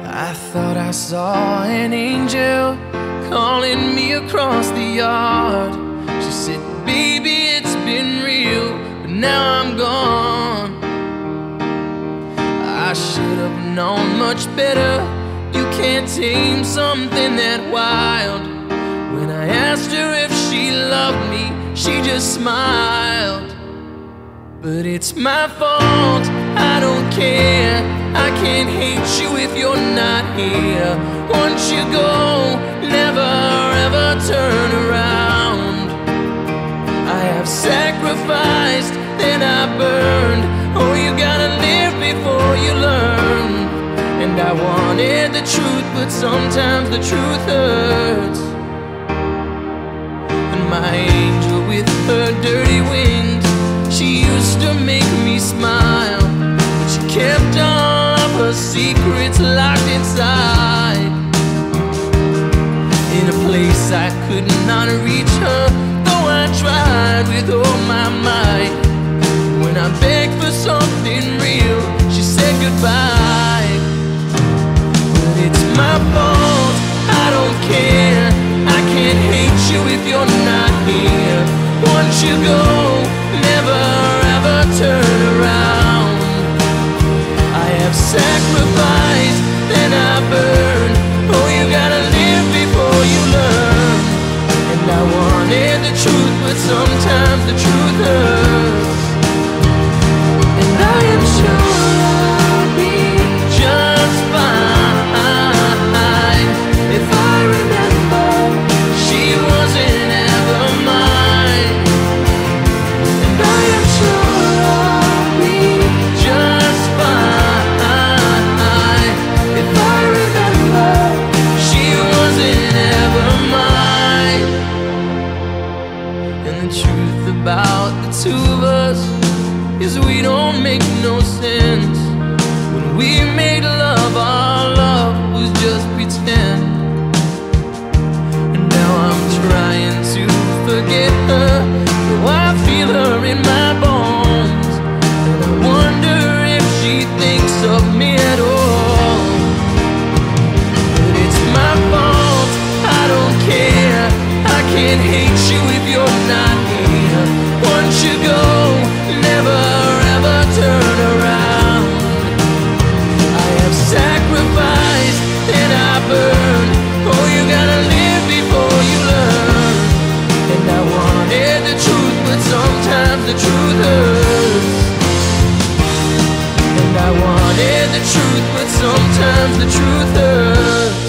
I thought I saw an angel calling me across the yard. She said, baby, it's been real, but now I'm gone. I should have known much better. You can't tame something that wild. When I asked her if she loved me, she just smiled. But it's my fault, I don't care. I can't hate you if you're not here. Once you go, never ever turn around. I have sacrificed, then I burned. Oh, you gotta live before you learn. And I wanted the truth, but sometimes the truth hurts. And my angel with her dirty wings, she used to make me smile, but she kept all of her secrets locked inside. In a place I could not reach her, though I tried with all my might. When I begged for something real, she said goodbye. But it's my fault, I don't care. I can't hate you if you're not here. Once you go, never ever turn around. I have sacrificed, then I burned. Oh, you gotta live before you learn. And I wanted the truth, but sometimes the truth hurts. And I am sure I'll be just fine if I remember she wasn't ever mine. And I am sure I'll be just fine if I remember she wasn't ever mine. And the truth about the two of us is we don't make no sense. When we made love, our love was just pretend. And now I'm trying to forget her, though I feel her in my bones. And I wonder if she thinks of me at all. But it's my fault, I don't care. I can't hate you if you're not here. Once you go, never ever turn around. I have sacrificed, then I burned. Oh, you gotta live before you learn. And I wanted the truth, but sometimes the truth hurts. And I wanted the truth, but sometimes the truth hurts.